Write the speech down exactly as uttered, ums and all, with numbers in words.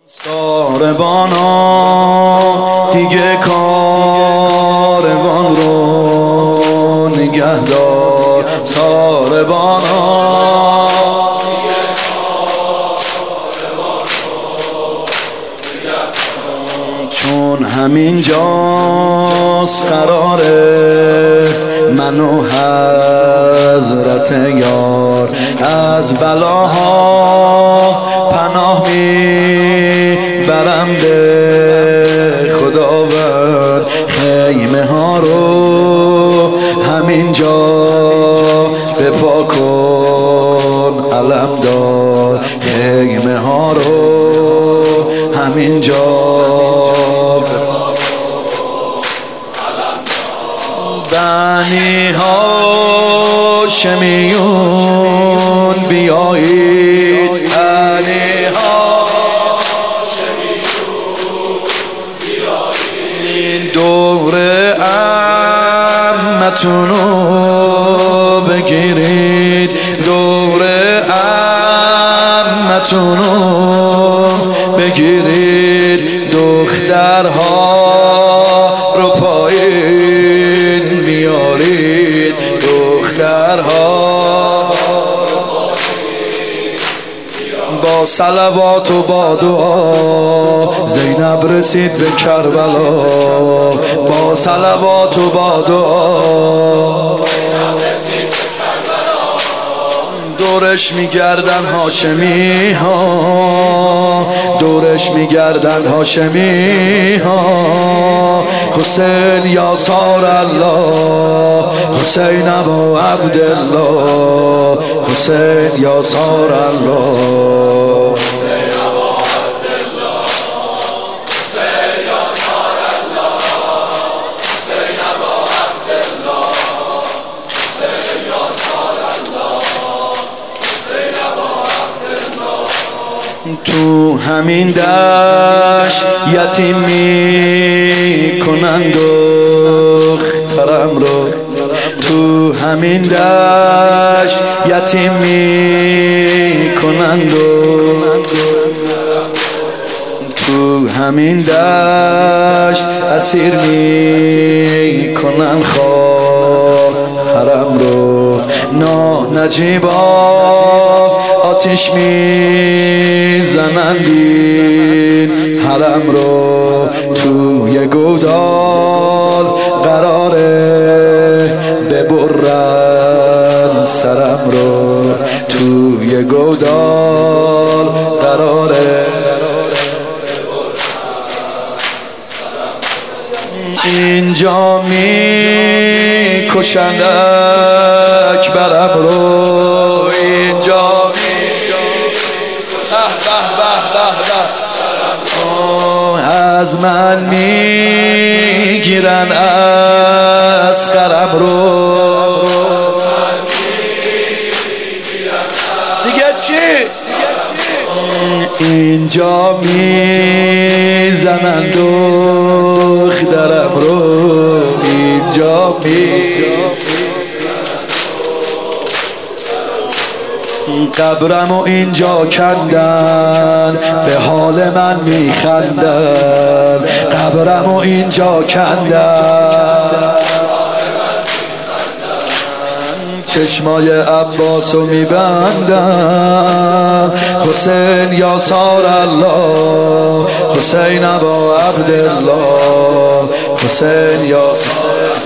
ساربانا دیگه کاروان رو نگه دار، ساربانا چون همین جاست قراره من و حضرت یار از بلاها پناه میبرم به خداوند. خیمه ها رو همین جا بپا کن علم دار، خیمه ها رو همین جا بنی هاشمیون بیایید، بنی هاشمیون بیایید، این دور عمتون رو بگیرید، دور عمتون رو بگیرید، دخترها رو پایین بیارید، دخترها با صلوات و با دعا زینب رسید به کربلا، با صلوات و با دعا دورش میگردن هاشمی ها، دورش میگردن هاشمی ها. حسین یا سار الله، حسین ابا عبدالله، حسین یا سار الله، تو همین دشت یتیم می کنند دخترم رو، تو همین دشت یتیم می کنند، تو همین دشت اسیر می کنند خواهرم رو. نا نجیبا آتش می زنند این حرم رو، توی گودال قراره ببرن سرم رو، توی گودال قراره اینجا می کشند اکبرم رو، اینجا از من میگیرن اصغرم رو، دیگه چی؟ اینجا میزنن دخترم رو، اینجا میزنن قبرم و اینجا کندن، به حال من میخندن، قبرم و اینجا کندن، چشمای عباس رو میبندن. حسین یا سار الله، حسین ابا عبدالله، حسین یا سار